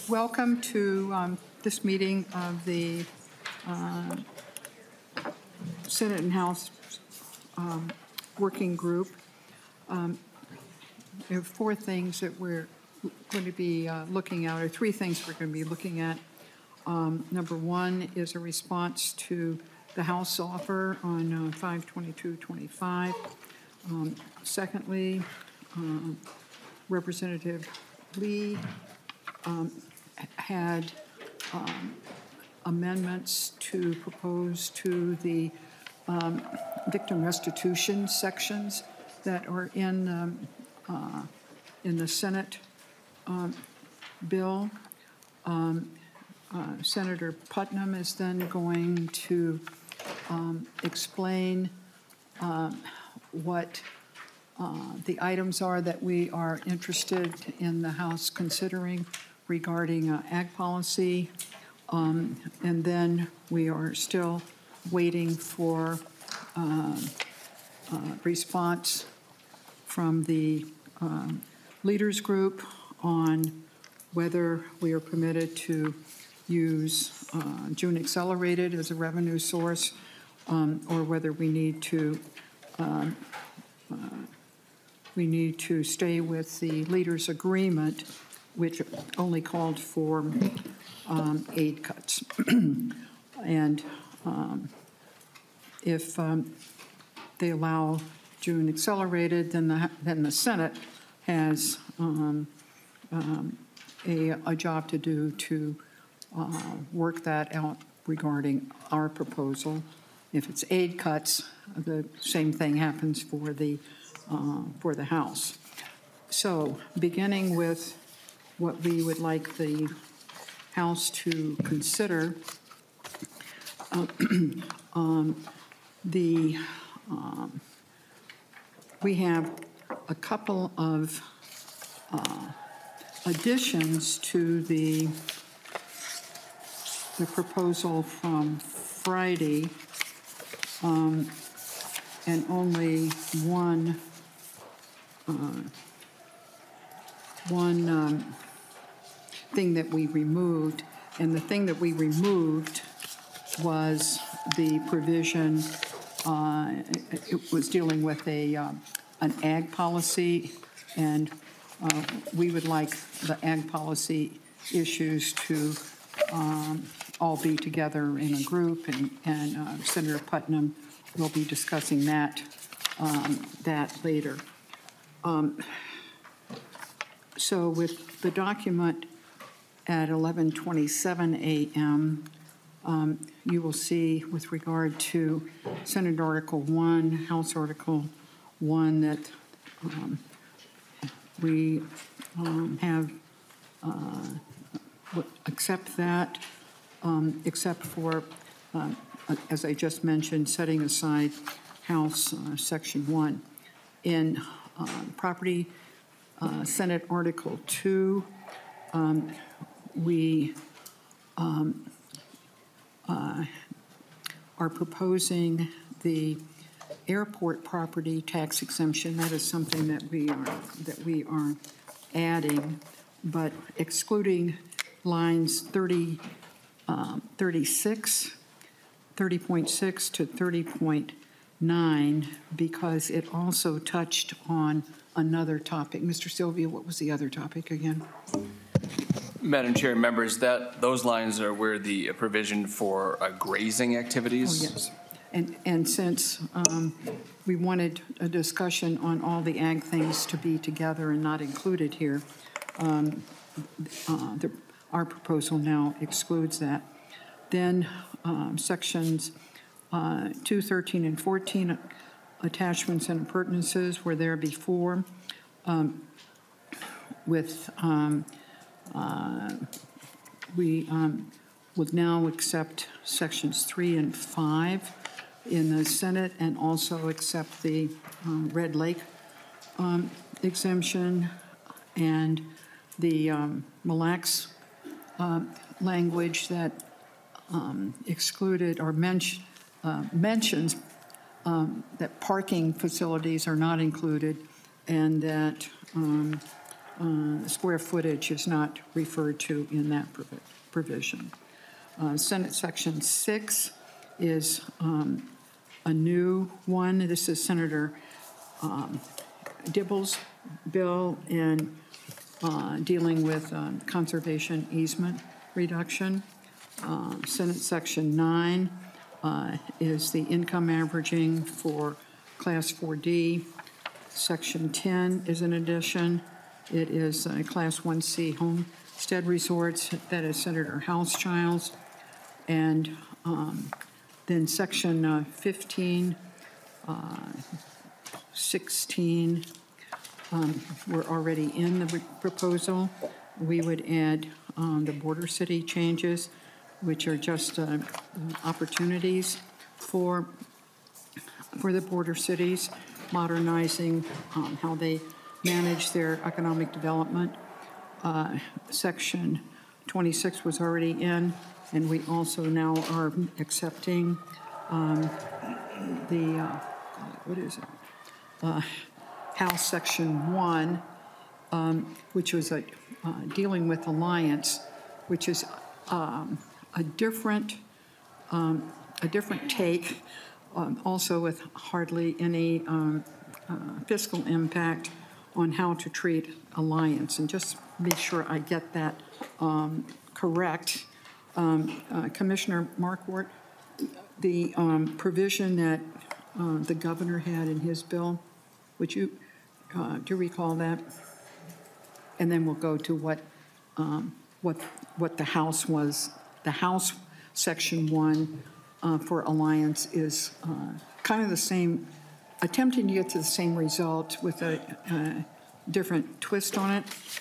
Welcome to this meeting of the Senate and House Working Group. We have four things that we're going to be looking at, or three things we're going to be looking at. Number one is a response to the House offer on 5/22/25. Secondly, Representative Lee had amendments to propose to the victim restitution sections that are in the Senate bill. Senator Putnam is then going to explain what the items are that we are interested in the House considering regarding ag policy. And then we are still waiting for response from the leaders group on whether we are permitted to use June Accelerated as a revenue source, or whether we need to stay with the leaders' agreement, which only called for aid cuts. And if they allow June Accelerated, then the Senate has a job to do to work that out regarding our proposal. If it's aid cuts, the same thing happens for the House. So beginning with what we would like the House to consider, we have a couple of additions to the proposal from Friday, and only one thing that we removed. And the thing that we removed was the provision, it was dealing with an ag policy, and we would like the ag policy issues to all be together in a group, and Senator Putnam will be discussing that later. So with the document at 11:27 a.m., you will see with regard to Senate Article 1, House Article 1, that we have accept that, except for, as I just mentioned, setting aside House Section 1. In Property Senate Article 2, we are proposing the airport property tax exemption. That is something that we are adding, but excluding lines 30.6 to 30.9, because it also touched on another topic. Mr. Sylvia, what was the other topic again? Madam Chair, members, those lines are where the provision for grazing activities. Oh, yes. And since we wanted a discussion on all the ag things to be together and not included here, our proposal now excludes that. Then sections 2, 13, and 14, attachments and appurtenances, were there before. We would now accept sections 3 and 5 in the Senate, and also accept the Red Lake exemption, and the Mille Lacs language that excluded or mentions that parking facilities are not included, and that square footage is not referred to in that provision. Senate Section 6 is a new one. This is Senator Dibble's bill in dealing with conservation easement reduction. Senate Section 9 is the income averaging for Class 4D. Section 10 is an addition. It is Class 1C homestead resorts. That is Senator Housechild's. And then Section 15, 16 were already in the proposal. We would add the border city changes, which are just opportunities for the border cities, modernizing how they manage their economic development. Section 26 was already in, and we also now are accepting House Section 1, which was dealing with Alliance, which is a different take, also with hardly any fiscal impact on how to treat Alliance. And just be sure I get that correct. Commissioner Markwart, the provision that the governor had in his bill, would you do you recall that? And then we'll go to what the House was. The House Section 1 for Alliance is kind of the same, attempting to get to the same result with a different twist on it.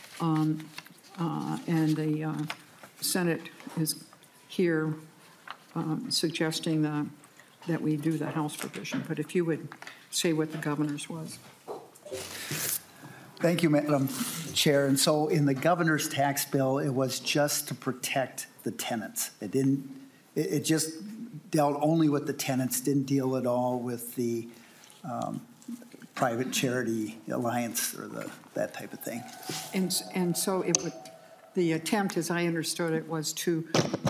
And the Senate is here suggesting that we do the House provision. But if you would say what the governor's was. Thank you, Madam Chair. And so in the governor's tax bill, it was just to protect the tenants. It just dealt only with the tenants, didn't deal at all with the private charity alliance or that type of thing. And so the attempt, as I understood it, was to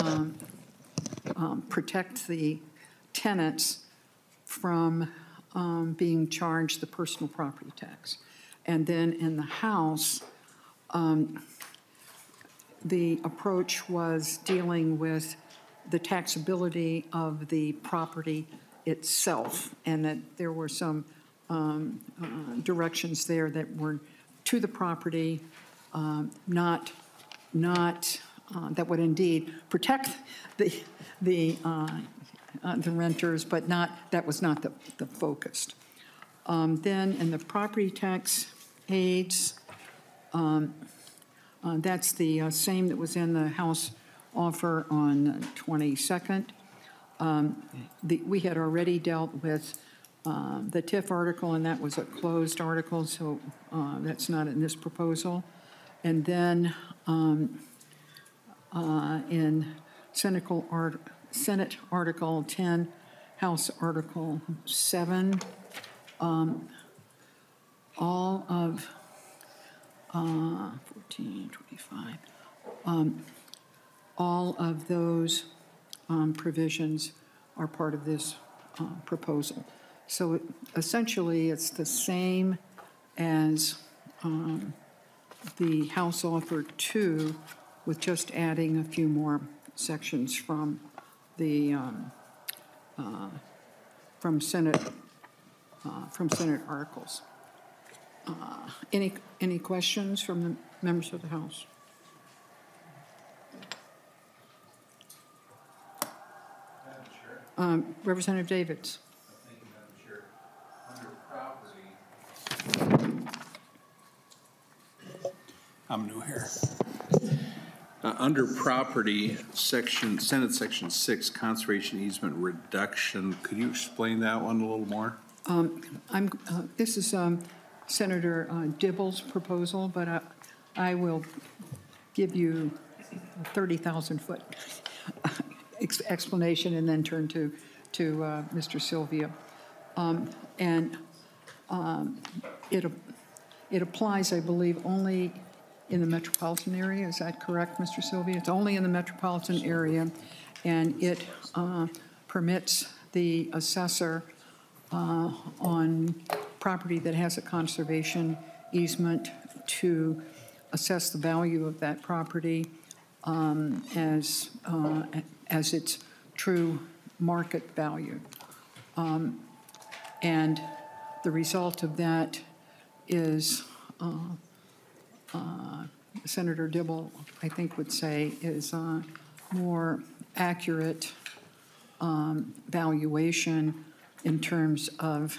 protect the tenants from being charged the personal property tax. And then in the House, the approach was dealing with the taxability of the property itself, and that there were some directions there that were to the property, not that would indeed protect the renters, but that was not the focus. Then in the property tax aids, that's the same that was in the House offer on the 22nd. We had already dealt with the TIF article, and that was a closed article, so that's not in this proposal. And then in Senate Article 10, House Article 7, all of 14, 25, all of those provisions are part of this proposal. So essentially, it's the same as the House offer 2, with just adding a few more sections from the from Senate articles. Any questions from the members of the House? Representative Davids. Thank you, Madam Chair. Under property, I'm new here. Under property, Senate Section 6, conservation easement reduction. Could you explain that one a little more? This is Senator Dibble's proposal, but I will give you a 30,000-foot explanation and then turn to Mr. Sylvia. It applies, I believe, only in the metropolitan area. Is that correct, Mr. Sylvia? It's only in the metropolitan area, and it permits the assessor on property that has a conservation easement to assess the value of that property as its true market value. And the result of that is, Senator Dibble, I think, would say, is more accurate valuation in terms of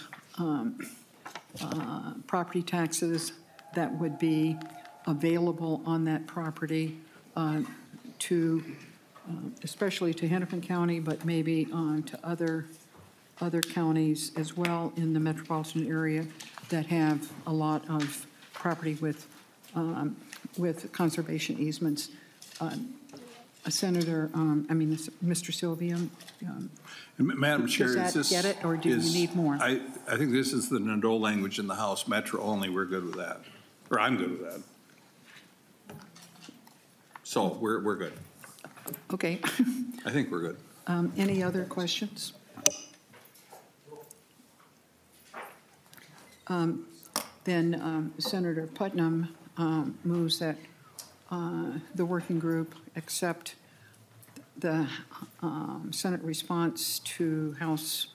property taxes that would be available on that property to, especially to Hennepin County, but maybe to other counties as well in the metropolitan area that have a lot of property with conservation easements. Mr. Sylvia, Madam Chair, does that get it, or do you need more? I think this is the Nadeau language in the House, Metro only, we're good with that. Or I'm good with that. So we're good. Okay. I think we're good. Any other questions? Then Senator Putnam moves that the working group accept the Senate response to House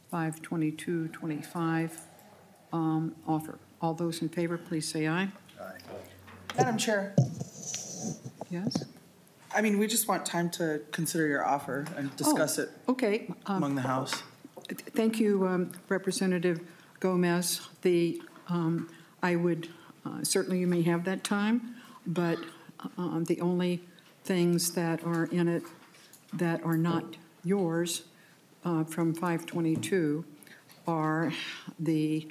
52225 offer. All those in favor, please say aye. Madam Chair, Yes? I mean, we just want time to consider your offer and discuss it Okay. among the House. Thank you, Representative Gomez. I would, certainly you may have that time, but the only things that are in it that are not yours from 522 are the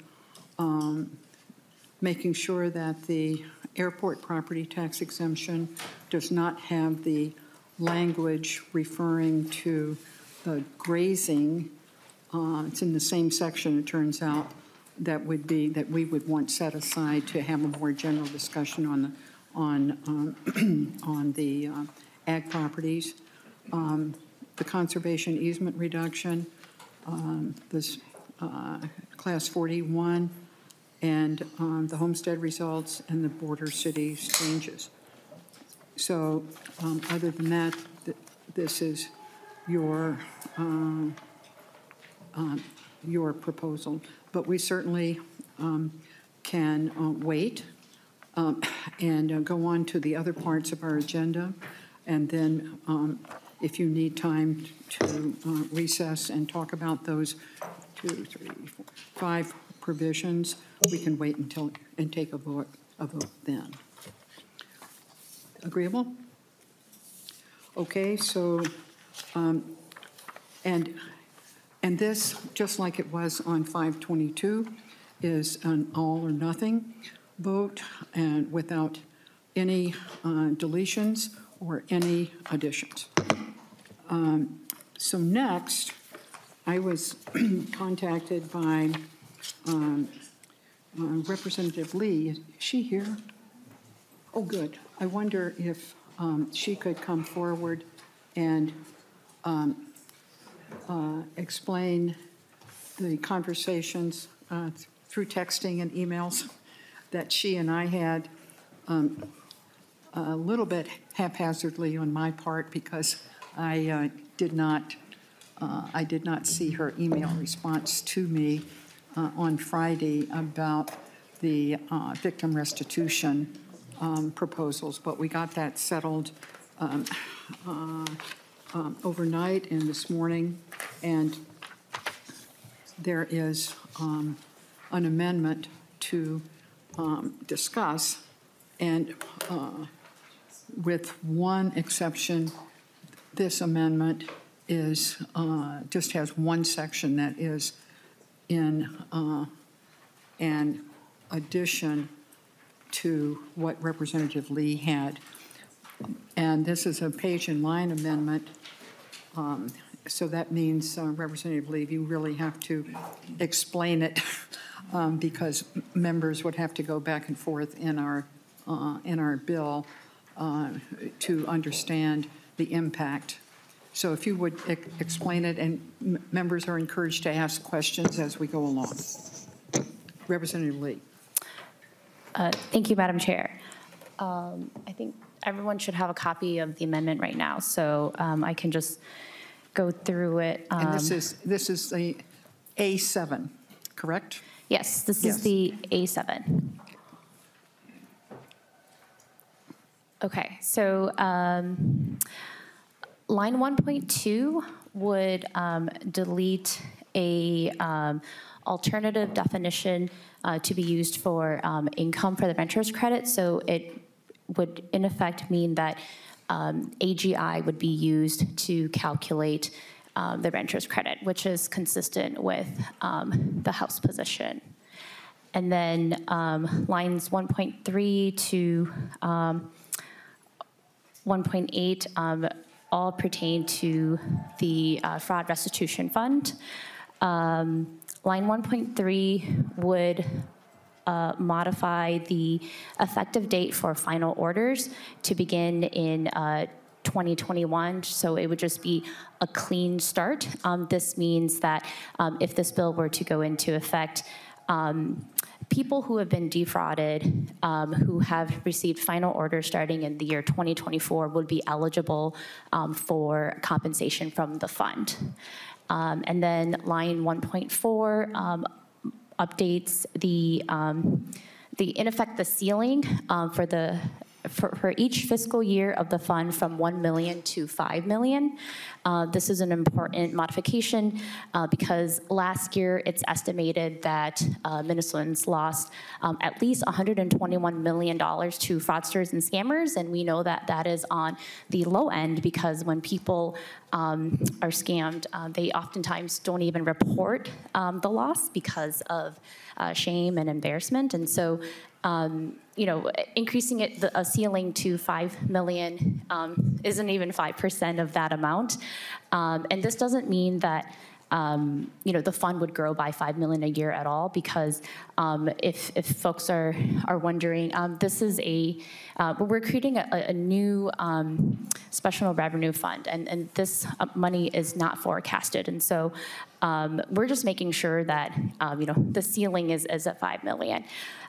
making sure that the airport property tax exemption does not have the language referring to the grazing. It's in the same section, it turns out, that would be, that we would want set aside to have a more general discussion on the ag properties. The conservation easement reduction, this class 41, and the homestead results and the border cities changes. So other than that, this is your proposal. But we certainly can wait and go on to the other parts of our agenda. And then if you need time to recess and talk about those 5 provisions, we can wait until and take a vote then. Agreeable? Okay, so and this, just like it was on 522, is an all or nothing vote and without any deletions or any additions. So next, I was contacted by Representative Lee. Is she here? Oh, good. I wonder if she could come forward and explain the conversations through texting and emails that she and I had a little bit haphazardly on my part because I did not see her email response to me on Friday about the victim restitution proposals, but we got that settled overnight and this morning, and there is an amendment to discuss, and with one exception, this amendment is just has one section that is in an addition to what Representative Lee had. And this is a page and line amendment. So that means, Representative Lee, you really have to explain it because members would have to go back and forth in our in our bill to understand the impact. So if you would explain it, and members are encouraged to ask questions as we go along. Representative Lee. Thank you, Madam Chair. I think everyone should have a copy of the amendment right now, so I can just go through it. And this is the A7, correct? Yes, this Yes. is the A7. Okay, so line 1.2 would delete a alternative definition to be used for income for the renters credit. So it would in effect mean that AGI would be used to calculate the renters credit, which is consistent with the House position. And then lines 1.3 to 1.8 all pertain to the fraud restitution fund. Line 1.3 would modify the effective date for final orders to begin in 2021, so it would just be a clean start. This means that if this bill were to go into effect, people who have been defrauded, who have received final orders starting in the year 2024 would be eligible for compensation from the fund. And then line 1.4 updates the in effect the ceiling for each fiscal year of the fund from 1 million to 5 million. This is an important modification because last year it's estimated that Minnesotans lost at least $121 million to fraudsters and scammers, and we know that that is on the low end because when people are scammed, they oftentimes don't even report the loss because of shame and embarrassment, and so you know, increasing it, a ceiling to 5 million isn't even 5% of that amount. And this doesn't mean that, you know, the fund would grow by 5 million a year at all, because if folks are wondering, this is we're creating a new special revenue fund, and this money is not forecasted. And so we're just making sure that, you know, the ceiling is at 5 million.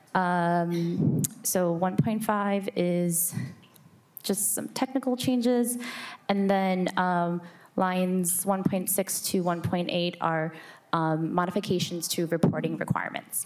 So 1.5 is just some technical changes, and then lines 1.6 to 1.8 are modifications to reporting requirements.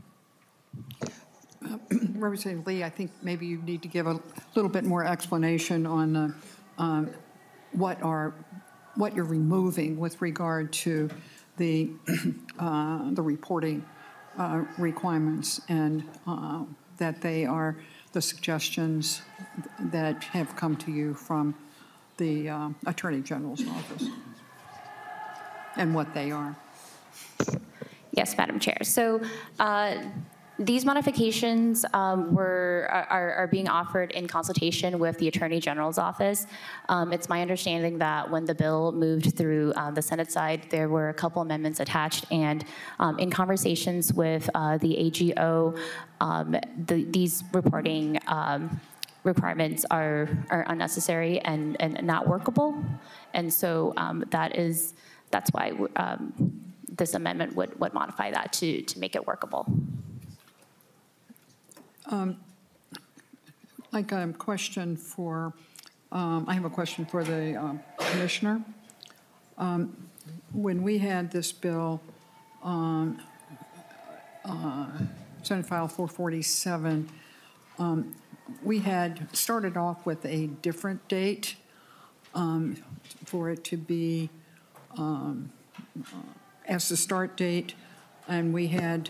Representative Lee, I think maybe you need to give a little bit more explanation on what you're removing with regard to the reporting requirements, and that they are the suggestions that have come to you from the Attorney General's office, and what they are. Yes, Madam Chair. So these modifications are being offered in consultation with the Attorney General's office. It's my understanding that when the bill moved through the Senate side, there were a couple amendments attached, and in conversations with the AGO, these reporting requirements are unnecessary and not workable, and so that's why this amendment would modify that to make it workable. Like a question for, I have a question for the commissioner. When we had this bill, Senate File 447, we had started off with a different date for it to be as the start date, and we had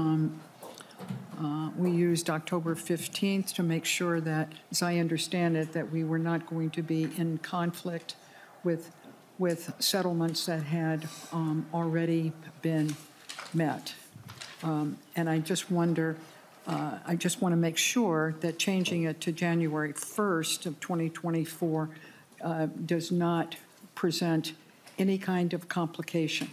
we used October 15th to make sure that, as I understand it, that we were not going to be in conflict with settlements that had already been met. And I just wonder, I just want to make sure that changing it to January 1st of 2024 does not present any kind of complication.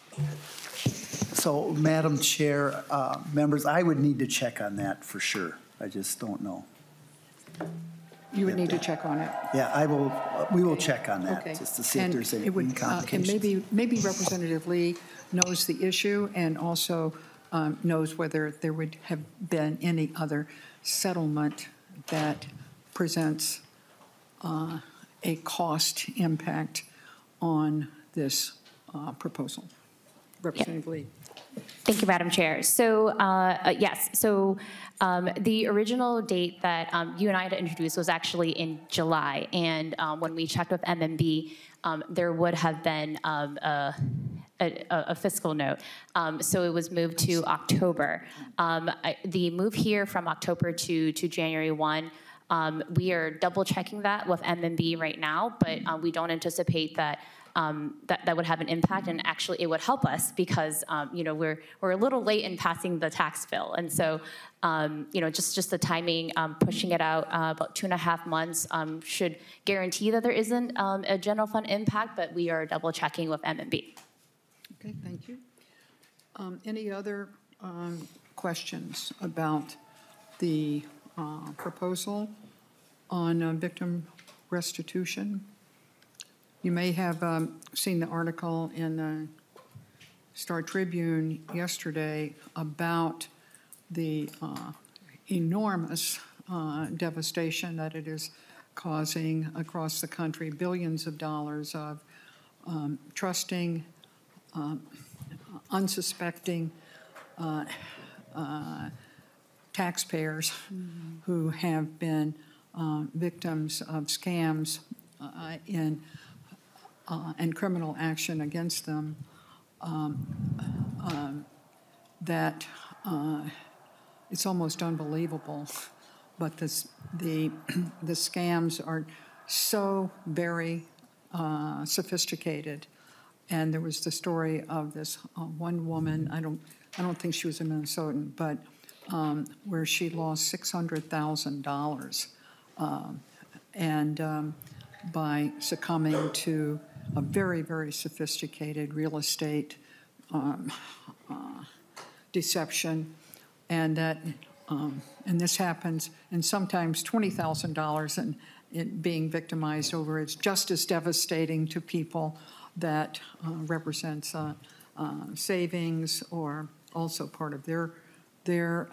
So, Madam Chair, members, I would need to check on that for sure. I just don't know. You would need to check on it. Yeah, we will check on Okay. that, just to see if And there's any it would, complications. And maybe Representative Lee knows the issue and also knows whether there would have been any other settlement that presents a cost impact on this proposal. Representative Lee. Thank you, Madam Chair. So, yes, so the original date that you and I had introduced was actually in July. And when we checked with MMB, there would have been a fiscal note. So it was moved to October. The move here from October to January 1, we are double checking that with MMB right now, but we don't anticipate that that would have an impact, and actually it would help us because you know, we're a little late in passing the tax bill, and so you know, just the timing, pushing it out about 2.5 months should guarantee that there isn't a general fund impact, but we are double checking with MMB. Okay, thank you. Any other questions about the proposal on victim restitution? You may have seen the article in the Star Tribune yesterday about the enormous devastation that it is causing across the country, billions of dollars of trusting, unsuspecting taxpayers who have been victims of scams and criminal action against them, that it's almost unbelievable. But the scams are so very sophisticated. And there was the story of this one woman, I don't think she was a Minnesotan, but where she lost $600,000 and by succumbing to a very, very sophisticated real estate deception, and that and this happens, and sometimes $20,000 and being victimized over it's just as devastating to people that represents savings or also part of their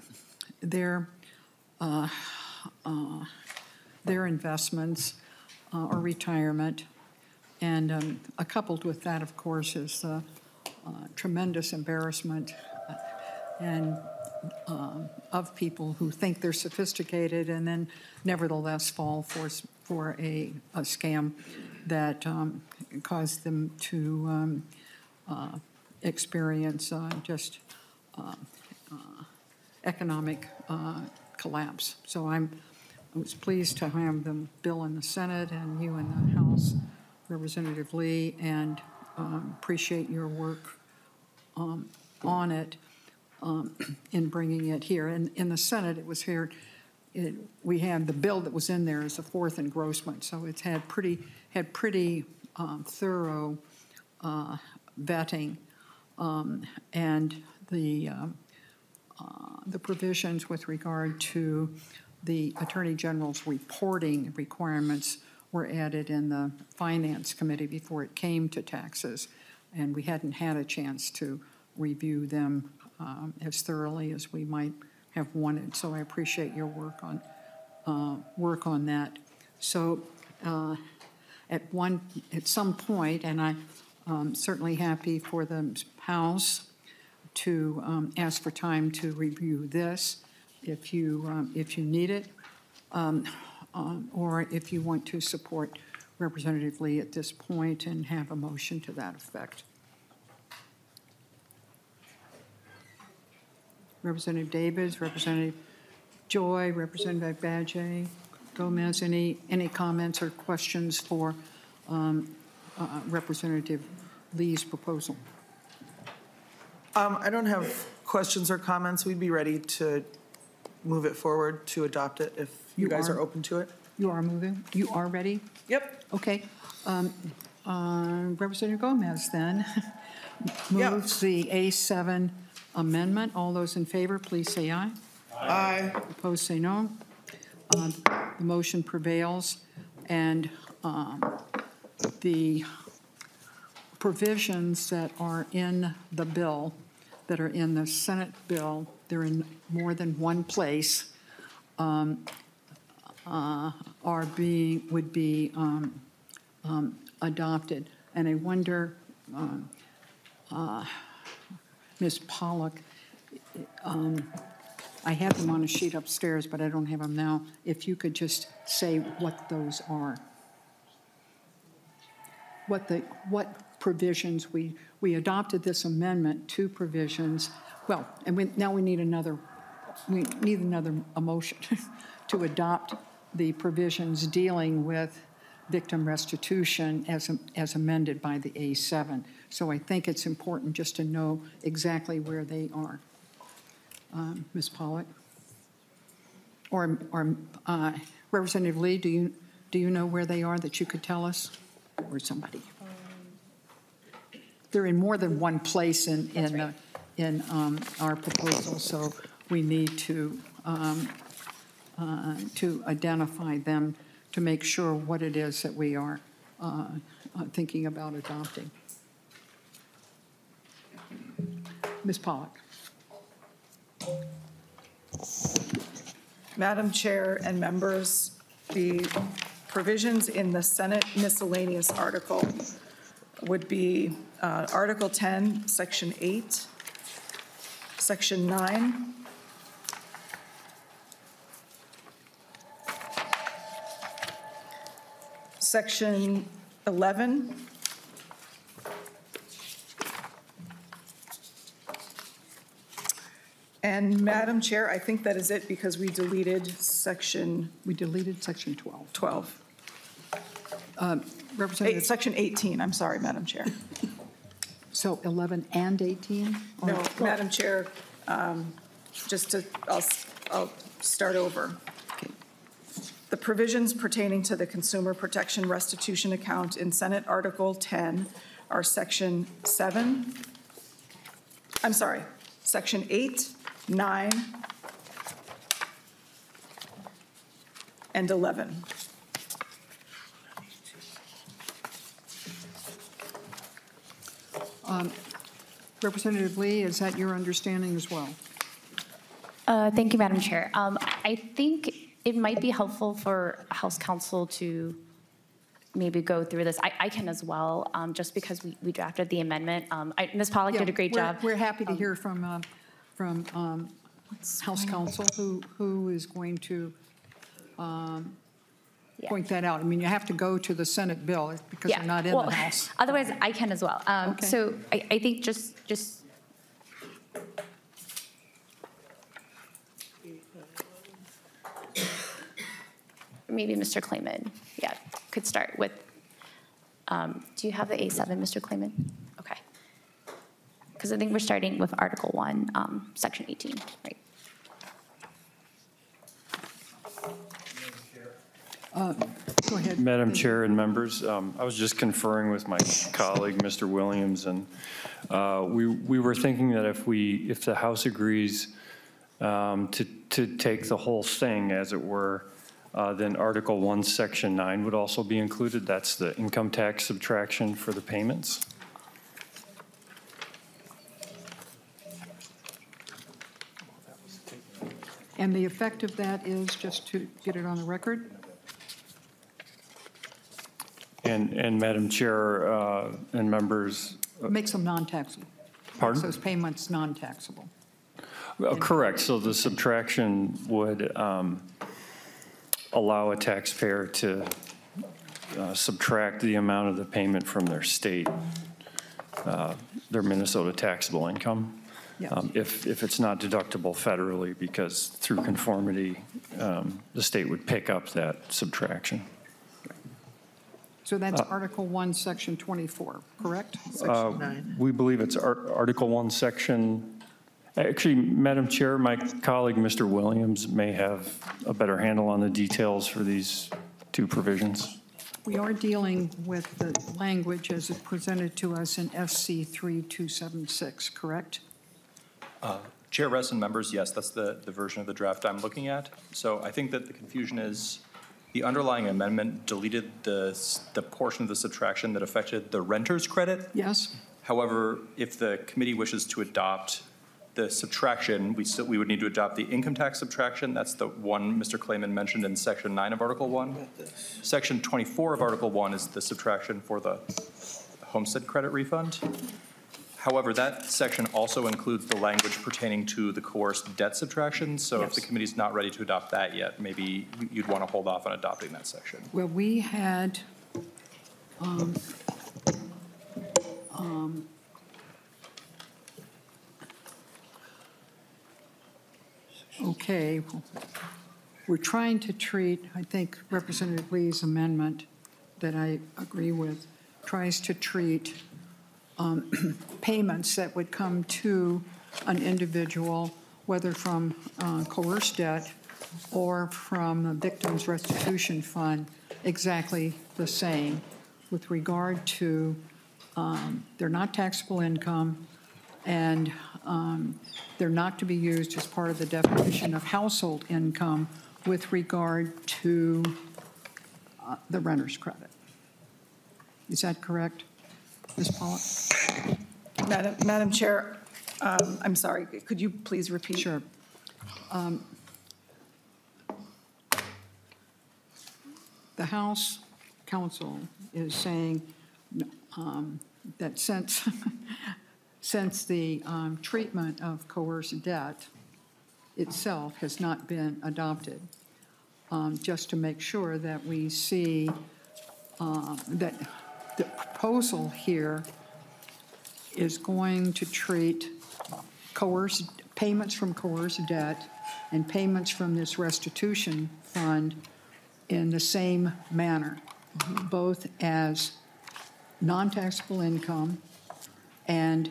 investments or retirement. And coupled with that, of course, is the tremendous embarrassment and of people who think they're sophisticated and then nevertheless fall for a scam that caused them to experience just economic collapse. So I was pleased to have the bill in the Senate and you in the House, Representative Lee, and appreciate your work on it in bringing it here. And in the Senate, it was here. We had the bill that was in there as a fourth engrossment, so it's had pretty thorough vetting, and the provisions with regard to the Attorney General's reporting requirements were added in the Finance Committee before it came to taxes, and we hadn't had a chance to review them as thoroughly as we might have wanted. So I appreciate your work on that. So at some point, and I'm certainly happy for the House to ask for time to review this if you need it, or if you want to support Representative Lee at this point and have a motion to that effect. Representative Davis, Representative Joy, Representative Badgey, Gomez, any comments or questions for Representative Lee's proposal? I don't have questions or comments. We'd be ready to move it forward to adopt it if you guys are open to it. You are moving? You are ready? Yep. Okay. Representative Gomez then moves the A7 amendment. All those in favor, please say aye. Aye. Opposed, say no. The motion prevails, and the provisions that are in the bill, that are in the Senate bill, they're in more than one place, would be adopted. And I wonder, Ms. Pollock, I have them on a sheet upstairs, but I don't have them now. If you could just say what those are. What provisions, we adopted this amendment, 2 provisions. Well, and now we need another motion to adopt the provisions dealing with victim restitution as amended by the A7. So I think it's important just to know exactly where they are. Ms. Pollock? Or Representative Lee, do you know where they are that you could tell us? Or somebody? They're in more than one place in our proposal, so we need to identify them to make sure what it is that we are thinking about adopting. Ms. Pollock. Madam Chair and members, the provisions in the Senate miscellaneous article would be Article 10, Section 8, Section 9, Section 11, and Madam Chair, I think that is it because we deleted Section We deleted Section 12. 12. Representative, Section 18, I'm sorry, Madam Chair. so 11 and 18? Or No, 12? Madam Chair, I'll start over. Okay. The provisions pertaining to the Consumer Protection Restitution Account in Senate Article 10 are Section 7, I'm sorry, Section 8, 9, and 11. Representative Lee, is that your understanding as well? Thank you, Madam Chair. I think it might be helpful for House Counsel to maybe go through this. I can as well, just because we drafted the amendment. Ms. Pollock did a great job. We're happy to hear from House Counsel who is going to Yeah. point that out. I mean, you have to go to the Senate bill because they're not in well, the House. Otherwise, I can as well. Okay. So I think just maybe Mr. Clayman, could start with, do you have the A7, Mr. Clayman? Okay. Because I think we're starting with Article 1, Section 18, right? Go ahead. Madam Chair and members, I was just conferring with my colleague, Mr. Williams, and we were thinking that if the House agrees to take the whole thing, as it were, then Article 1, Section 9 would also be included. That's the income tax subtraction for the payments. And the effect of that is, just to get it on the record? And Madam Chair and members. Makes them non-taxable. Pardon? Makes those payments non-taxable. Correct. So the subtraction would allow a taxpayer to subtract the amount of the payment from their state, their Minnesota taxable income. Yes. If it's not deductible federally, because through conformity, the state would pick up that subtraction. So that's Article 1, Section 24, correct? We believe it's Article 1, Section, actually, Madam Chair, my colleague, Mr. Williams, may have a better handle on the details for these 2 provisions. We are dealing with the language as it presented to us in SC 3276, correct? Chair, rests, and members, yes, that's the version of the draft I'm looking at. So I think that the confusion is the underlying amendment deleted the portion of the subtraction that affected the renter's credit. Yes? However, if the committee wishes to adopt the subtraction, we would need to adopt the income tax subtraction. That's the one Mr. Clayman mentioned in Section 9 of Article 1. Section 24 of Article 1 is the subtraction for the homestead credit refund. However, that section also includes the language pertaining to the coerced debt subtraction. So if the committee's not ready to adopt that yet, maybe you'd want to hold off on adopting that section. Well, we had, okay, we're trying to treat, I think Representative Lee's amendment that I agree with, tries to treat payments that would come to an individual, whether from coerced debt or from the victim's restitution fund, exactly the same with regard to they're not taxable income, and they're not to be used as part of the definition of household income with regard to the renter's credit. Is that correct, Ms. Pollock? Madam Chair, I'm sorry, could you please repeat? Sure. The House Counsel is saying that since the treatment of coerced debt itself has not been adopted, just to make sure that we see that the proposal here is going to treat payments from coerced debt and payments from this restitution fund in the same manner, both as non-taxable income and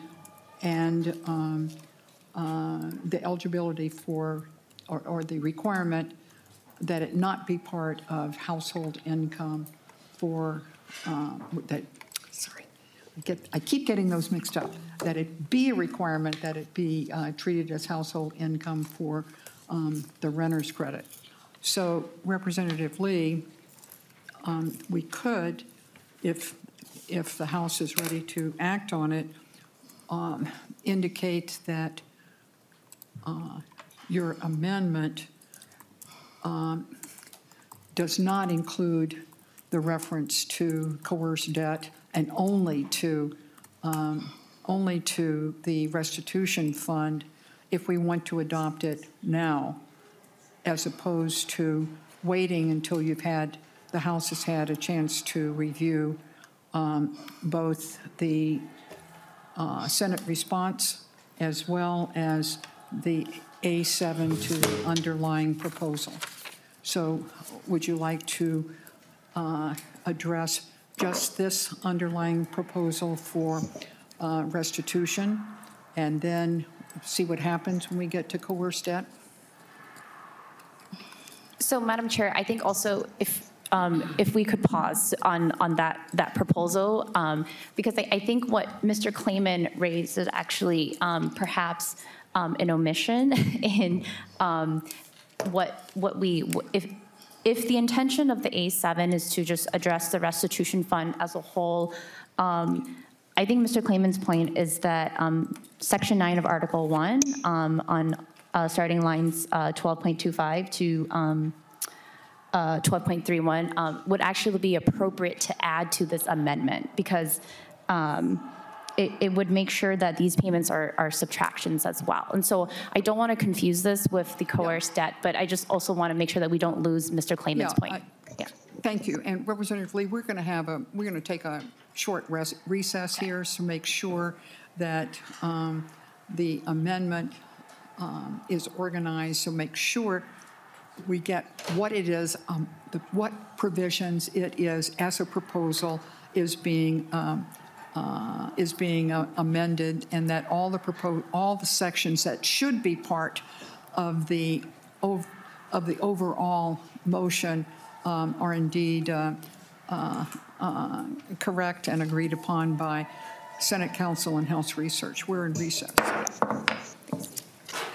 the eligibility for, or the requirement that it not be part of household income for, I keep getting those mixed up, that it be a requirement that it be treated as household income for the renter's credit. So Representative Lee, we could, if the House is ready to act on it, indicate that your amendment does not include the reference to coerced debt and only to the restitution fund if we want to adopt it now, as opposed to waiting until the House has had a chance to review both the Senate response as well as the A7 to the underlying proposal. So would you like to address just this underlying proposal for restitution and then see what happens when we get to coerced debt? So, Madam Chair, I think also if we could pause on that proposal, because I think what Mr. Clayman raised is actually perhaps an omission in if the intention of the A7 is to just address the restitution fund as a whole, I think Mr. Clayman's point is that Section 9 of Article 1 on starting lines 12.25 to 12.31 would actually be appropriate to add to this amendment, because it would make sure that these payments are subtractions as well. And so I don't want to confuse this with the coerced debt, but I just also want to make sure that we don't lose Mr. Clayman's point. Thank you. And Representative Lee, we're going to take a short recess here to make sure that the amendment is organized, so make sure we get what it is, what provisions it is as a proposal is being amended, and that all the sections that should be part of the overall motion are indeed correct and agreed upon by Senate Counsel and House Research. We're in recess.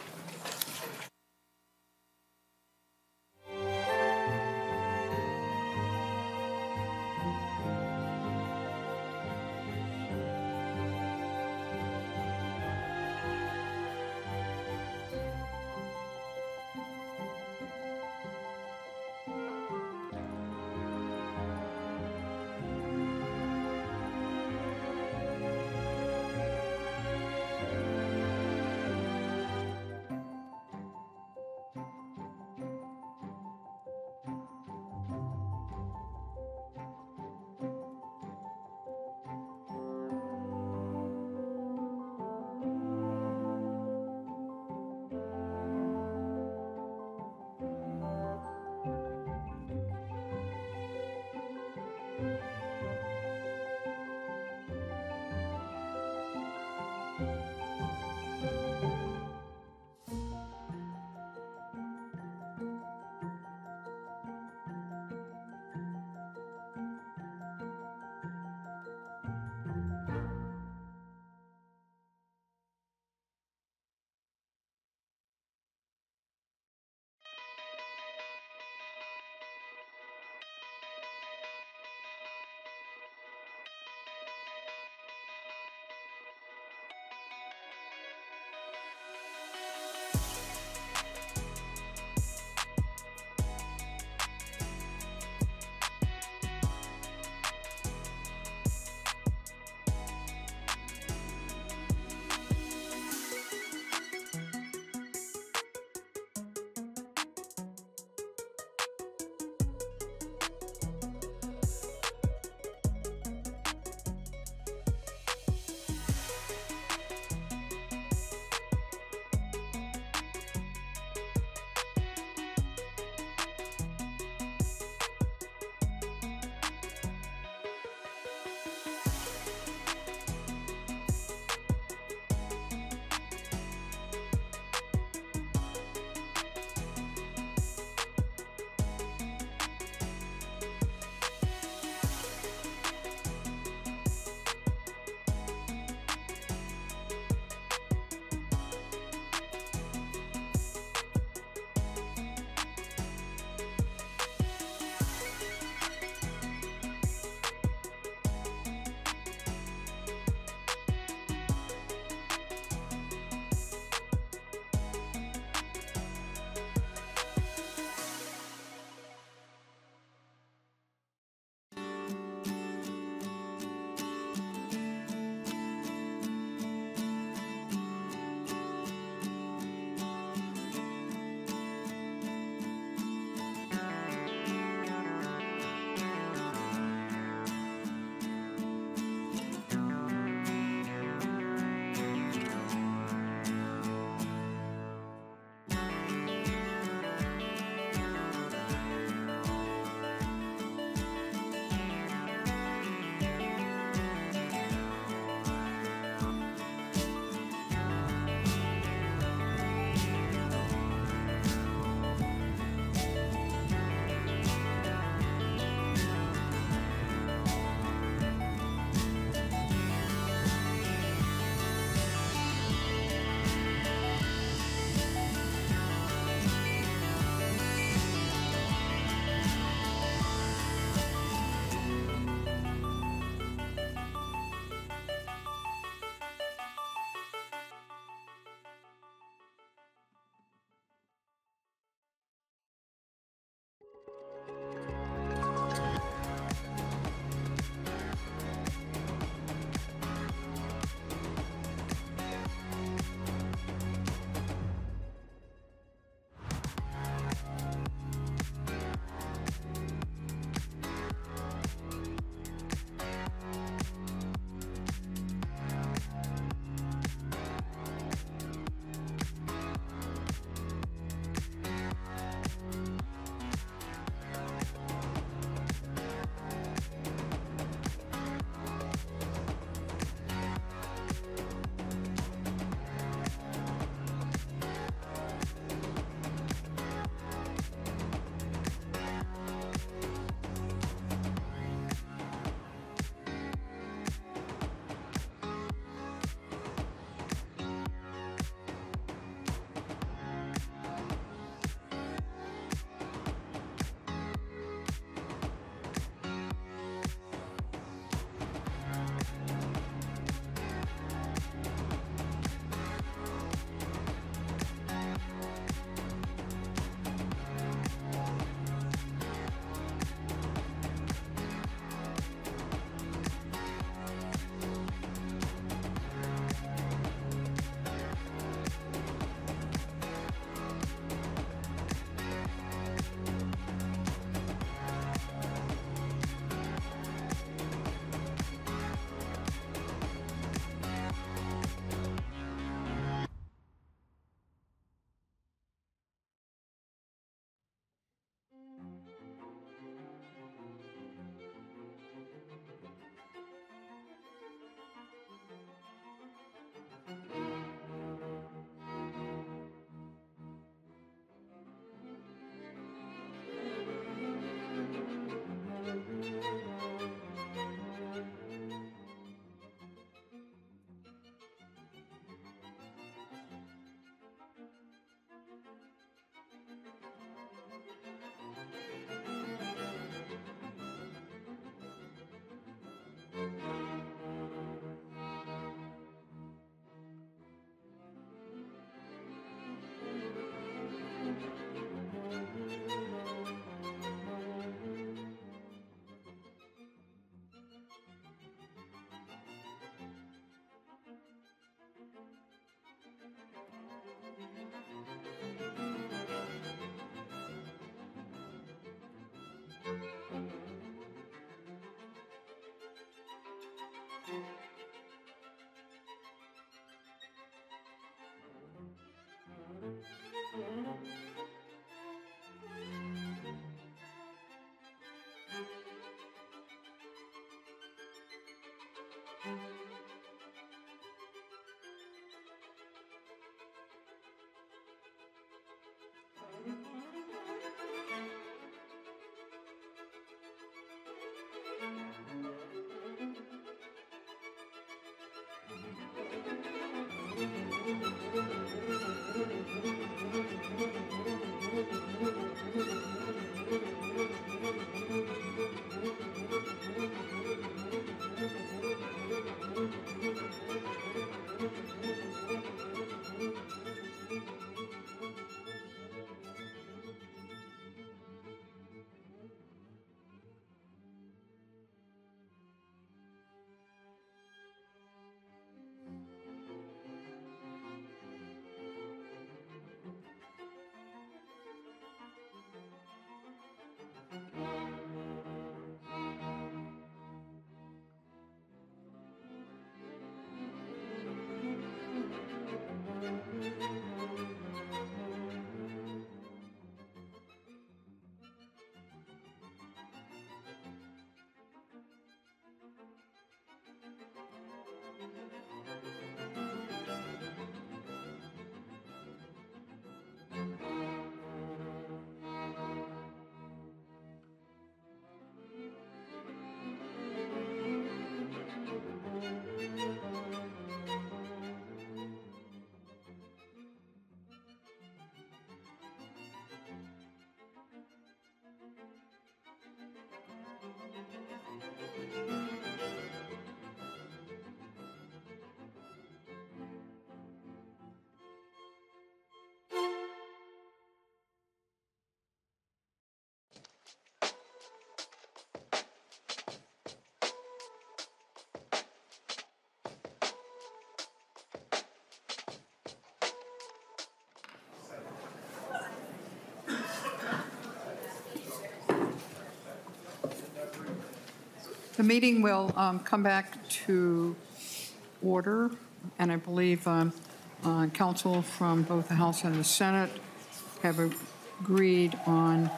The meeting will come back to order, and I believe council from both the House and the Senate have agreed on,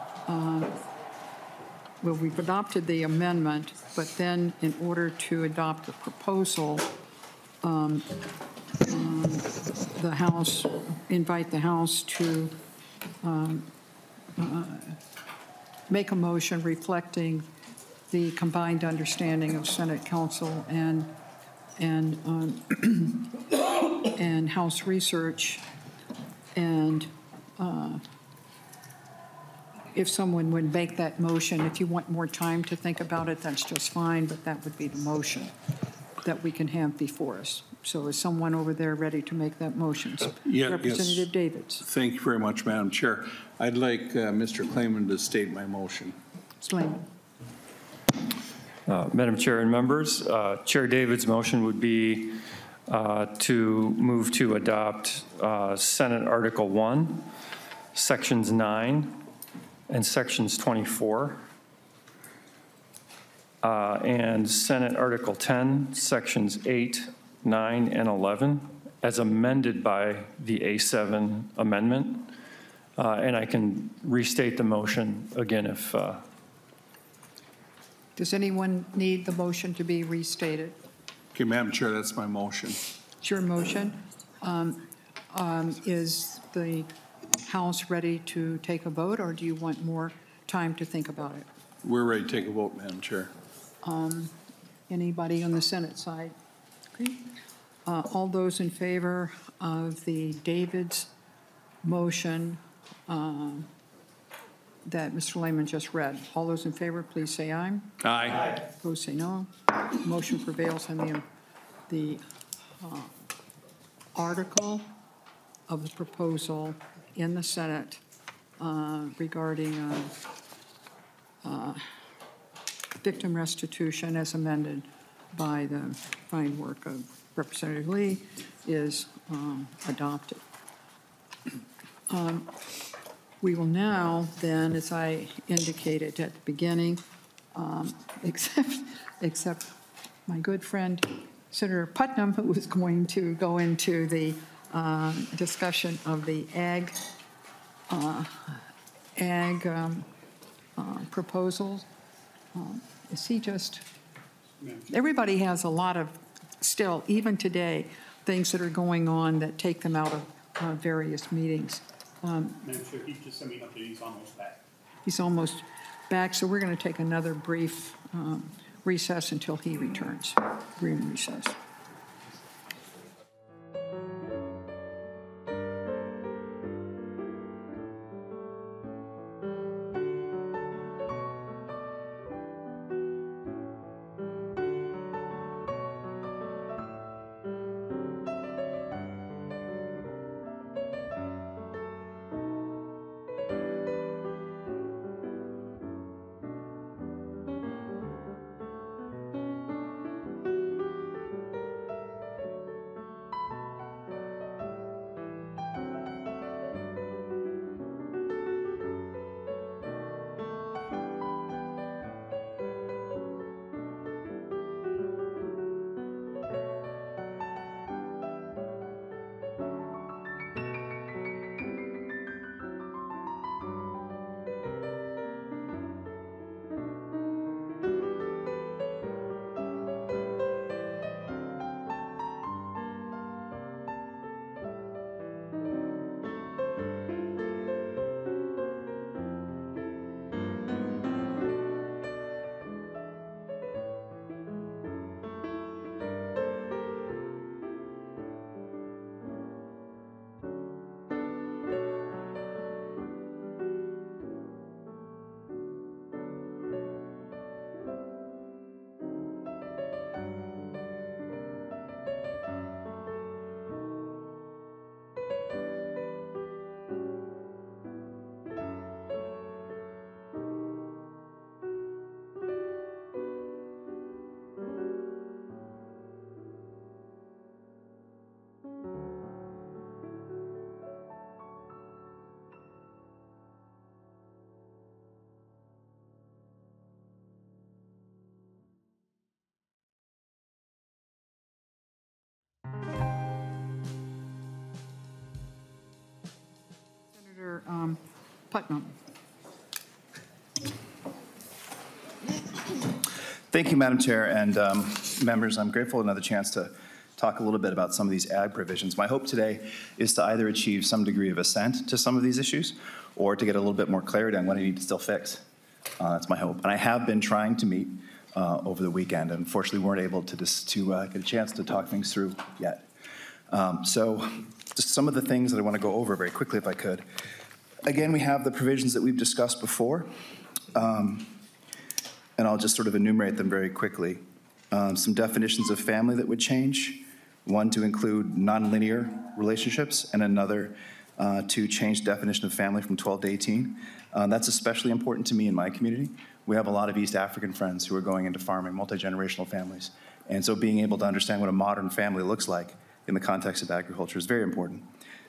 well, we've adopted the amendment, but then in order to adopt the proposal, the House, invite the House to make a motion reflecting the combined understanding of Senate Council and House research. And if someone would make that motion, if you want more time to think about it, that's just fine, but that would be the motion that we can have before us. So is someone over there ready to make that motion? Yes. Representative Davids. Thank you very much, Madam Chair. I'd like Mr. Clayman to state my motion. Slayman. Madam Chair and members, Chair David's motion would be to move to adopt Senate Article 1, Sections 9 and Sections 24, and Senate Article 10, Sections 8, 9, and 11, as amended by the A7 amendment. And I can restate the motion again if... Does anyone need the motion to be restated? Okay, Madam Chair, that's my motion. It's your motion. Is the House ready to take a vote, or do you want more time to think about it? We're ready to take a vote, Madam Chair. Anybody on the Senate side? Okay. All those in favor of the David's motion that Mr. Lehman just read, all those in favor, please say aye. Aye. Opposed, say no. Motion prevails, and the article of the proposal in the Senate regarding victim restitution as amended by the fine work of Representative Lee is adopted. We will now then, as I indicated at the beginning, except my good friend Senator Putnam, who was going to go into the discussion of the ag proposals. Is he just, everybody has a lot of, still, even today, things that are going on that take them out of various meetings. Madam Chair, he just sent me an update. He's almost back. He's almost back, so we're going to take another brief recess until he returns. We're in recess. Chair Putnam. Thank you, Madam Chair, and members. I'm grateful for another chance to talk a little bit about some of these ag provisions. My hope today is to either achieve some degree of assent to some of these issues or to get a little bit more clarity on what I need to still fix. That's my hope. And I have been trying to meet over the weekend. Unfortunately, weren't able to get a chance to talk things through yet. So just some of the things that I want to go over very quickly if I could. Again, we have the provisions that we've discussed before. And I'll just sort of enumerate them very quickly. Some definitions of family that would change. One to include nonlinear relationships, and another to change definition of family from 12 to 18. That's especially important to me in my community. We have a lot of East African friends who are going into farming, multi-generational families. And so being able to understand what a modern family looks like in the context of agriculture is very important.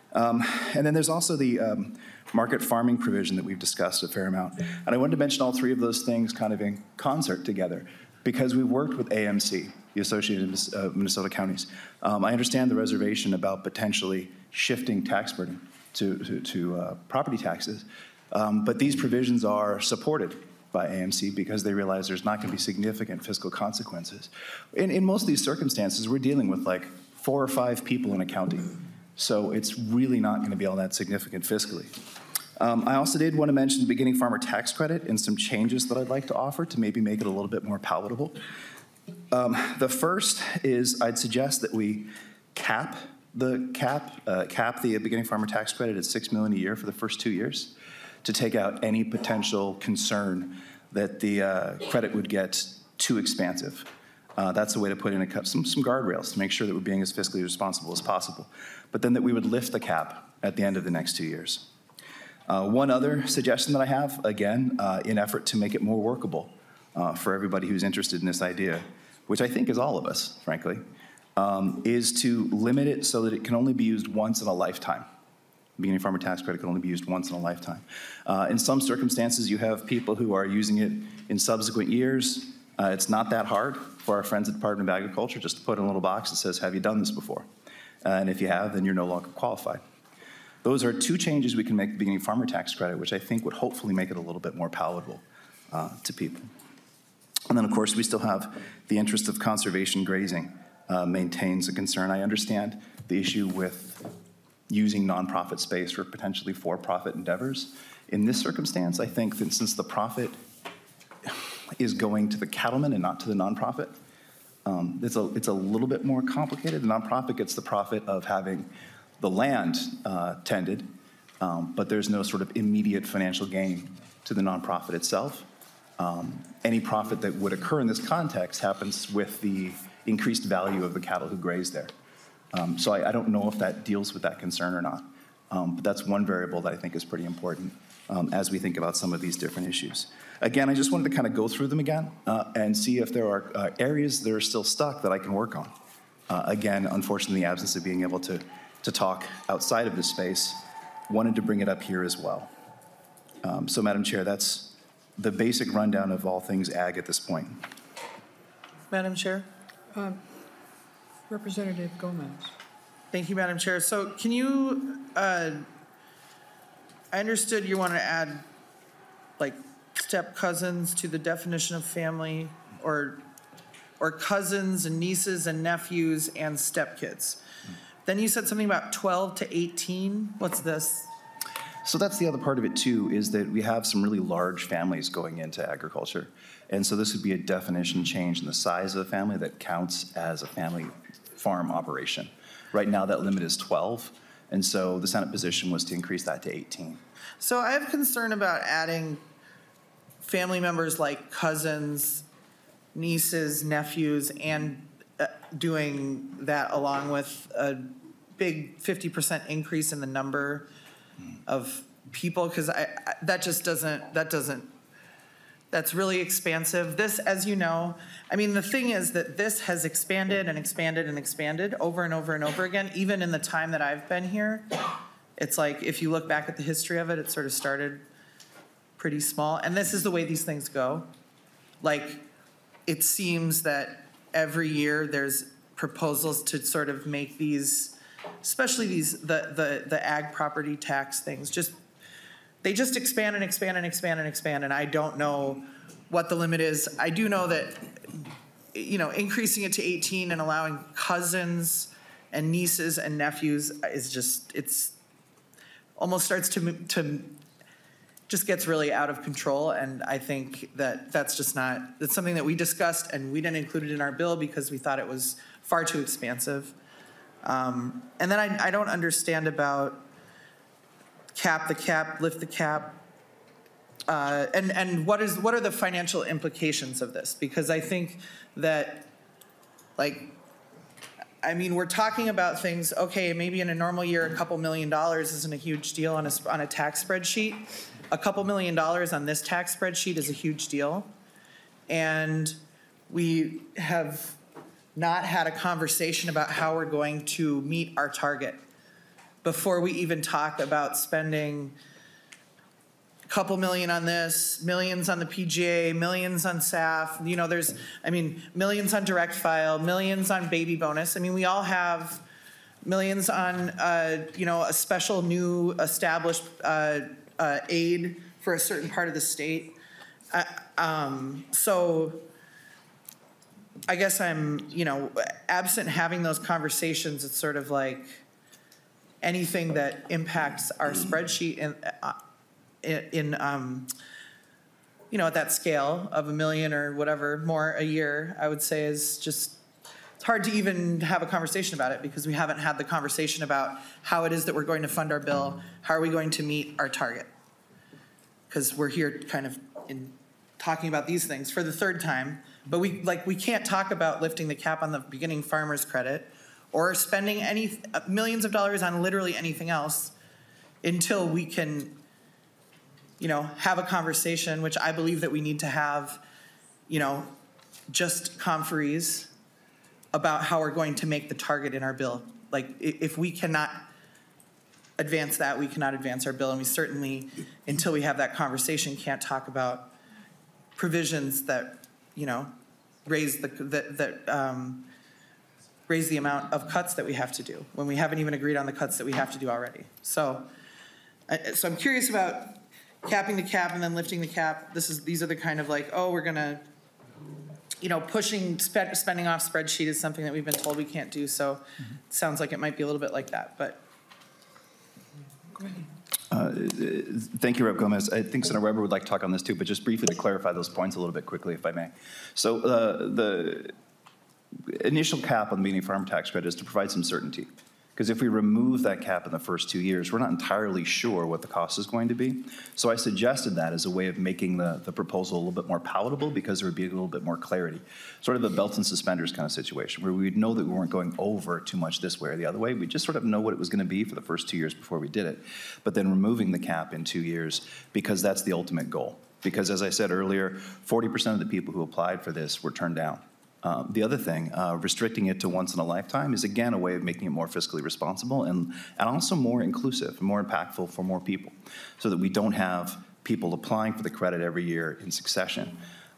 And then there's also the market farming provision that we've discussed a fair amount. And I wanted to mention all three of those things kind of in concert together because we've worked with AMC, the Associated Minnesota Counties. I understand the reservation about potentially shifting tax burden to property taxes, but these provisions are supported by AMC because they realize there's not going to be significant fiscal consequences. In most of these circumstances, we're dealing with like 4 or 5 people in a county. So it's really not going to be all that significant fiscally. I also did want to mention the beginning farmer tax credit and some changes that I'd like to offer to maybe make it a little bit more palatable. The first is I'd suggest that we cap the beginning farmer tax credit at $6 million a year for the first 2 years to take out any potential concern that the credit would get too expansive. That's a way to put in some guardrails to make sure that we're being as fiscally responsible as possible. But then that we would lift the cap at the end of the next 2 years. One other suggestion that I have, again, in effort to make it more workable for everybody who's interested in this idea, which I think is all of us, frankly, is to limit it so that it can only be used once in a lifetime. Beginning farmer tax credit can only be used once in a lifetime. In some circumstances, you have people who are using it in subsequent years. It's not that hard for our friends at the Department of Agriculture just to put in a little box that says, have you done this before? And if you have, then you're no longer qualified. Those are 2 changes we can make to the beginning farmer tax credit, which I think would hopefully make it a little bit more palatable to people. And then, of course, we still have the interest of conservation grazing maintains a concern. I understand the issue with using nonprofit space for potentially for-profit endeavors. In this circumstance, I think that since the profit is going to the cattlemen and not to the nonprofit, it's a little bit more complicated. The nonprofit gets the profit of having the land tended, but there's no sort of immediate financial gain to the nonprofit itself. Any profit that would occur in this context happens with the increased value of the cattle who graze there. So I don't know if that deals with that concern or not, but that's one variable that I think is pretty important as we think about some of these different issues. Again, I just wanted to kind of go through them again and see if there are areas that are still stuck that I can work on. Again, unfortunately, in the absence of being able to talk outside of this space, wanted to bring it up here as well. So, Madam Chair, that's the basic rundown of all things ag at this point. Madam Chair? Representative Gomez. Thank you, Madam Chair. So can you, I understood you want to add like step cousins to the definition of family or cousins and nieces and nephews and stepkids. Then you said something about 12 to 18. What's this? So that's the other part of it too, is that we have some really large families going into agriculture. And so this would be a definition change in the size of a family that counts as a family farm operation. Right now that limit is 12. And so the Senate position was to increase that to 18. So I have concern about adding family members like cousins, nieces, nephews, and doing that along with a big 50% increase in the number of people, because that just doesn't, that's really expansive. This, as you know, I mean, the thing is that this has expanded and expanded and expanded over and over and over again, even in the time that I've been here. It's like, if you look back at the history of it, it sort of started pretty small. And this is the way these things go. Like, it seems that every year there's proposals to sort of make these, especially these, the ag property tax things, just they just expand and expand and expand and expand, and I don't know what the limit is. I do know that, you know, increasing it to 18 and allowing cousins and nieces and nephews is just, it's almost starts to just gets really out of control. And I think that that's just not, that's something that we discussed and we didn't include it in our bill because we thought it was far too expansive. And then I don't understand about cap the cap, lift the cap. And what are the financial implications of this? Because I think that, like, I mean, we're talking about things, okay, maybe in a normal year, a couple $1 million isn't a huge deal on a tax spreadsheet. A couple $1 million on this tax spreadsheet is a huge deal. And we have not had a conversation about how we're going to meet our target before we even talk about spending couple million on this, millions on the PGA, millions on SAF. You know, there's, I mean, millions on direct file, millions on baby bonus. I mean, we all have millions on, you know, a special new established aid for a certain part of the state. So I guess I'm, you know, absent having those conversations, it's sort of like anything that impacts our spreadsheet in you know, at that scale of $1 million or whatever more a year, I would say is just, it's hard to even have a conversation about it because we haven't had the conversation about how it is that we're going to fund our bill, how are we going to meet our target? Because we're here kind of in talking about these things for the third time, but we can't talk about lifting the cap on the beginning farmer's credit or spending any millions of dollars on literally anything else until we can, you know, have a conversation, which I believe that we need to have, you know, just conferees about how we're going to make the target in our bill. Like, if we cannot advance that, we cannot advance our bill, and we certainly, until we have that conversation, can't talk about provisions that, you know, raise raise the amount of cuts that we have to do when we haven't even agreed on the cuts that we have to do already. So I'm curious about capping the cap and then lifting the cap. These are the kind of like, oh, we're gonna, you know, pushing spending off spreadsheet is something that we've been told we can't do. So it sounds like it might be a little bit like that, but. Go ahead. Thank you, Rep. Gomez. I think Senator Weber would like to talk on this too, but just briefly to clarify those points a little bit quickly, if I may. So the initial cap on the beginning farm tax credit is to provide some certainty. Because if we remove that cap in the first 2 years, we're not entirely sure what the cost is going to be. So I suggested that as a way of making the proposal a little bit more palatable because there would be a little bit more clarity. Sort of a belt and suspenders kind of situation where we would know that we weren't going over too much this way or the other way. We just sort of know what it was going to be for the first 2 years before we did it. But then removing the cap in 2 years because that's the ultimate goal. Because as I said earlier, 40% of the people who applied for this were turned down. The other thing, restricting it to once in a lifetime is again a way of making it more fiscally responsible and also more inclusive, more impactful for more people so that we don't have people applying for the credit every year in succession.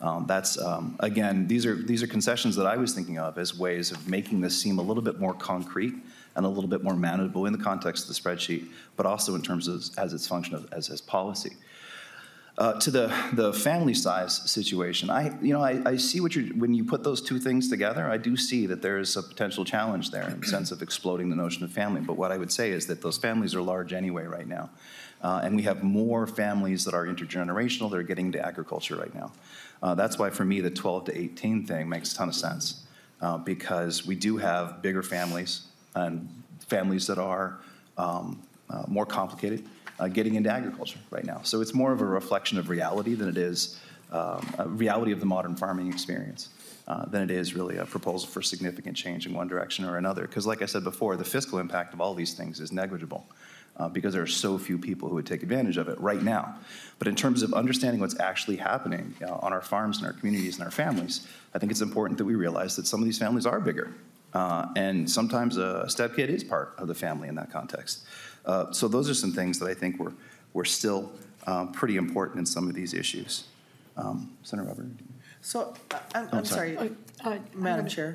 Again, these are concessions that I was thinking of as ways of making this seem a little bit more concrete and a little bit more manageable in the context of the spreadsheet, but also in terms of as its function as policy. To the family size situation, I see when you put those two things together, I do see that there is a potential challenge there in the sense of exploding the notion of family. But what I would say is that those families are large anyway right now. And we have more families that are intergenerational that are getting into agriculture right now. That's why for me the 12 to 18 thing makes a ton of sense because we do have bigger families and families that are more complicated. Getting into agriculture right now. So it's more of a reflection of reality than it is a reality of the modern farming experience than it is really a proposal for significant change in one direction or another. Because like I said before, the fiscal impact of all these things is negligible because there are so few people who would take advantage of it right now. But in terms of understanding what's actually happening on our farms and our communities and our families, I think it's important that we realize that some of these families are bigger. And sometimes a stepkid is part of the family in that context. So those are some things that I think were still pretty important in some of these issues. Senator Weber? So I'm sorry, Madam Chair.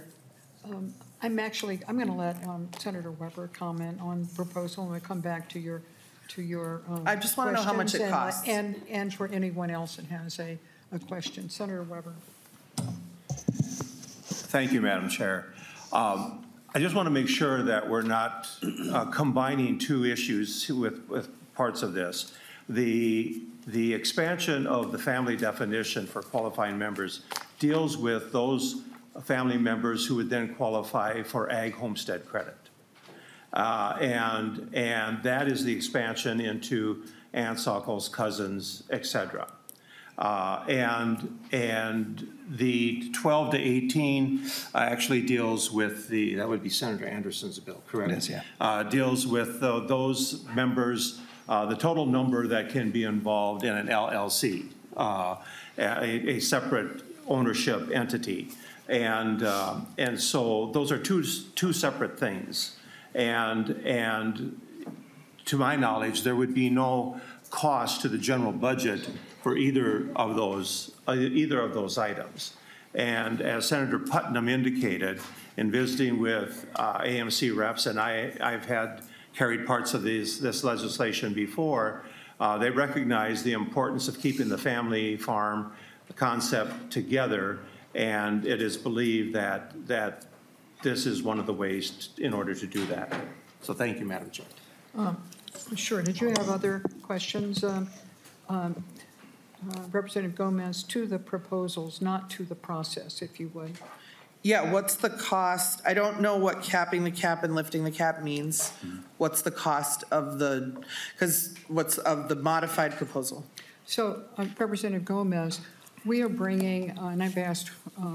I'm going to let Senator Weber comment on the proposal and we'll come back to your your I just wanna know how much it questions costs. And for anyone else that has a question. Senator Weber. Thank you, Madam Chair. I just want to make sure that we're not combining two issues with parts of this. The expansion of the family definition for qualifying members deals with those family members who would then qualify for ag homestead credit. And that is the expansion into aunts, uncles, cousins, et cetera. And the 12 to 18 actually deals with that would be Senator Anderson's bill, correct? It is, yeah. Deals with those members, the total number that can be involved in an LLC, a separate ownership entity. And so those are two separate things. And to my knowledge, there would be no cost to the general budget for either of those items. And as Senator Putnam indicated, in visiting with AMC reps, and I've carried parts of this legislation before, they recognize the importance of keeping the family farm concept together, and it is believed that this is one of the ways in order to do that. So thank you, Madam Chair. Sure. Did you have other questions? Representative Gomez, to the proposals, not to the process, if you would. Yeah, what's the cost? I don't know what capping the cap and lifting the cap means. What's the cost of what's of the modified proposal? So, Representative Gomez, we are bringing, and I've asked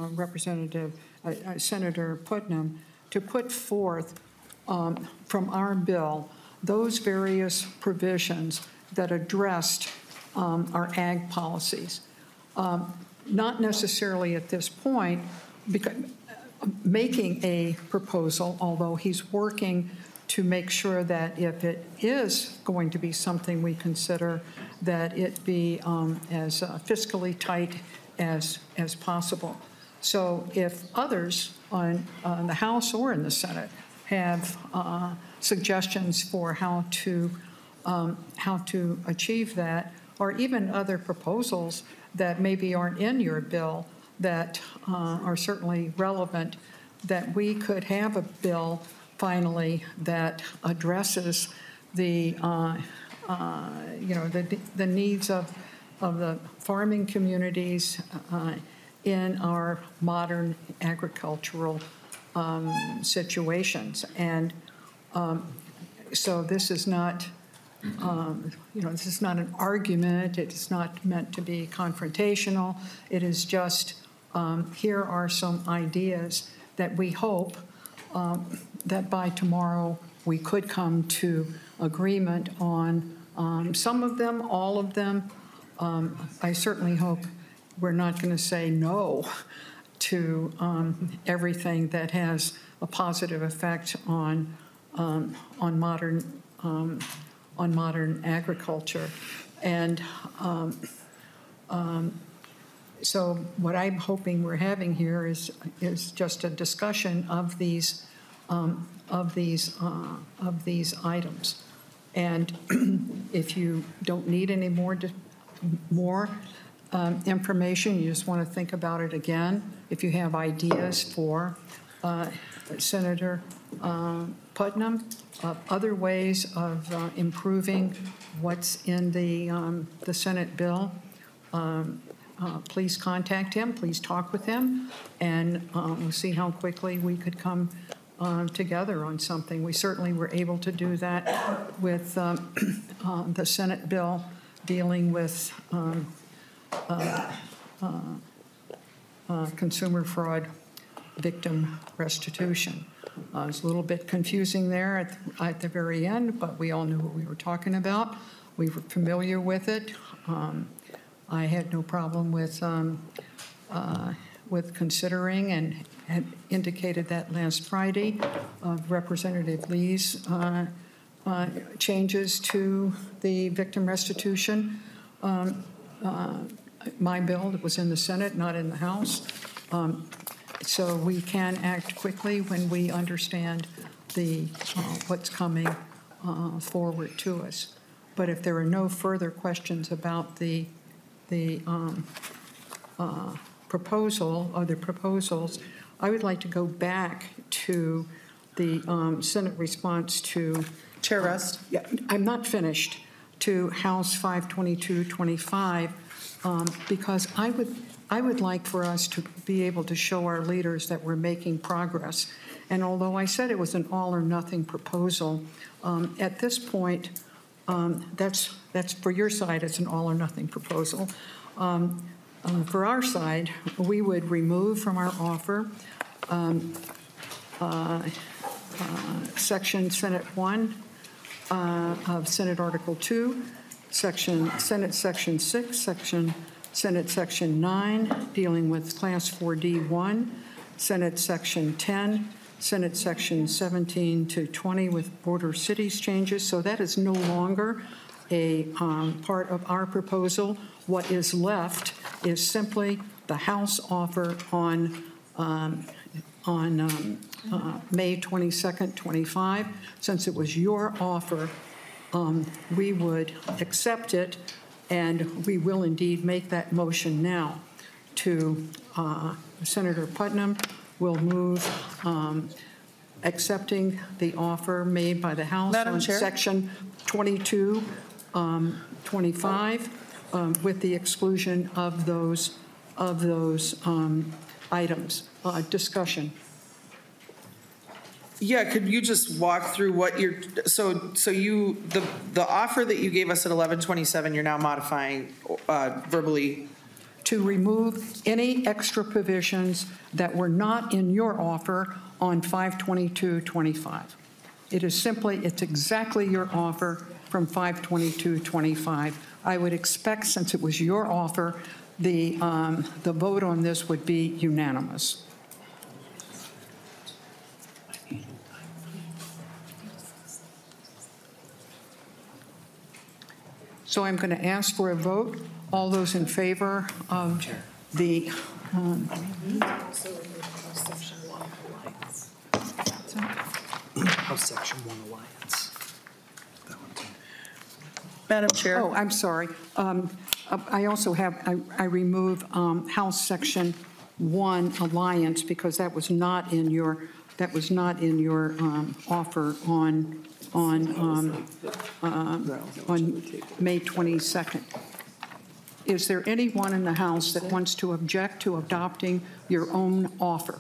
Senator Putnam to put forth from our bill those various provisions that addressed our ag policies. Not necessarily at this point, because making a proposal, although he's working to make sure that if it is going to be something we consider, that it be as fiscally tight as possible. So if others on the House or in the Senate have suggestions for how to achieve that, or even other proposals that maybe aren't in your bill that are certainly relevant, that we could have a bill finally that addresses the the needs of the farming communities in our modern agricultural situations. And so this is not, this is not an argument. It's not meant to be confrontational. It is just, here are some ideas that we hope that by tomorrow we could come to agreement on some of them, all of them. I certainly hope we're not going to say no to everything that has a positive effect on modern agriculture. And so what I'm hoping we're having here is just a discussion of these items. And if you don't need any more information, you just want to think about it again. If you have ideas for Senator Putnam, other ways of improving what's in the Senate bill, please contact him, please talk with him, and we'll see how quickly we could come together on something. We certainly were able to do that with the Senate bill dealing with consumer fraud victim restitution. It's a little bit confusing there at the very end, but we all knew what we were talking about. We were familiar with it. I had no problem with considering, and had indicated that last Friday, of Representative Lee's changes to the victim restitution. My bill that was in the Senate, not in the House. So we can act quickly when we understand what's coming forward to us. But if there are no further questions about the proposal or the proposals, I would like to go back to the Senate response to. Chair Rust? Yeah, I'm not finished, to House 52225, because I would like for us to be able to show our leaders that we're making progress. And although I said it was an all or nothing proposal, at this point, that's for your side, it's an all or nothing proposal. For our side, we would remove from our offer Section Senate 1 of Senate Article 2, Senate Section 6, Senate Section 9, dealing with Class 4D1, Senate Section 10, Senate Section 17 to 20 with border cities changes. So that is no longer a part of our proposal. What is left is simply the House offer on May 22nd, 25. Since it was your offer, we would accept it, and we will indeed make that motion now to Senator Putnam will move accepting the offer made by the House Madam on Chair? Section 2225 with the exclusion of those items. Discussion. Yeah, could you just walk through what you're, so you, the offer that you gave us at 1127, you're now modifying verbally? To remove any extra provisions that were not in your offer on 52225. It is simply, it's exactly your offer from 52225. I would expect, since it was your offer, the vote on this would be unanimous. So I'm going to ask for a vote. All those in favor of the House Section 1 Alliance. Madam Chair? Oh, I'm sorry. I also have, I remove House Section 1 Alliance because that was not in your, offer on May 22nd. Is there anyone in the House that wants to object to adopting your own offer?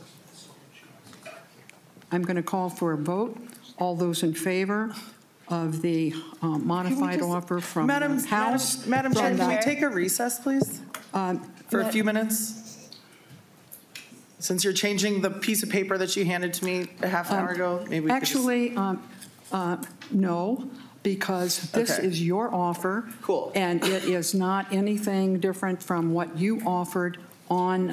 I'm going to call for a vote. All those in favor of the modified offer from the House? Madam Chair, can we take a recess, please? For a few minutes? Since you're changing the piece of paper that you handed to me a half an hour ago, maybe we could just... Actually, no, because this Okay. is your offer. Cool. And it is not anything different from what you offered on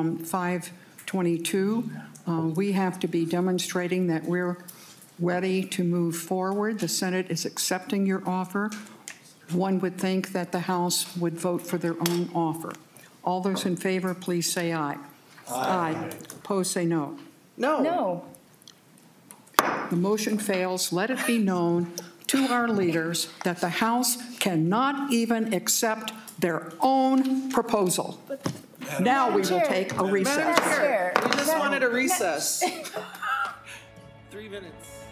522. We have to be demonstrating that we're ready to move forward. The Senate is accepting your offer. One would think that the House would vote for their own offer. All those in favor, please say aye. Aye. Opposed, say no. No. No. The motion fails. Let it be known to our leaders that the House cannot even accept their own proposal. Now we will take a recess. Madam Chair, we just wanted a recess. 3 minutes.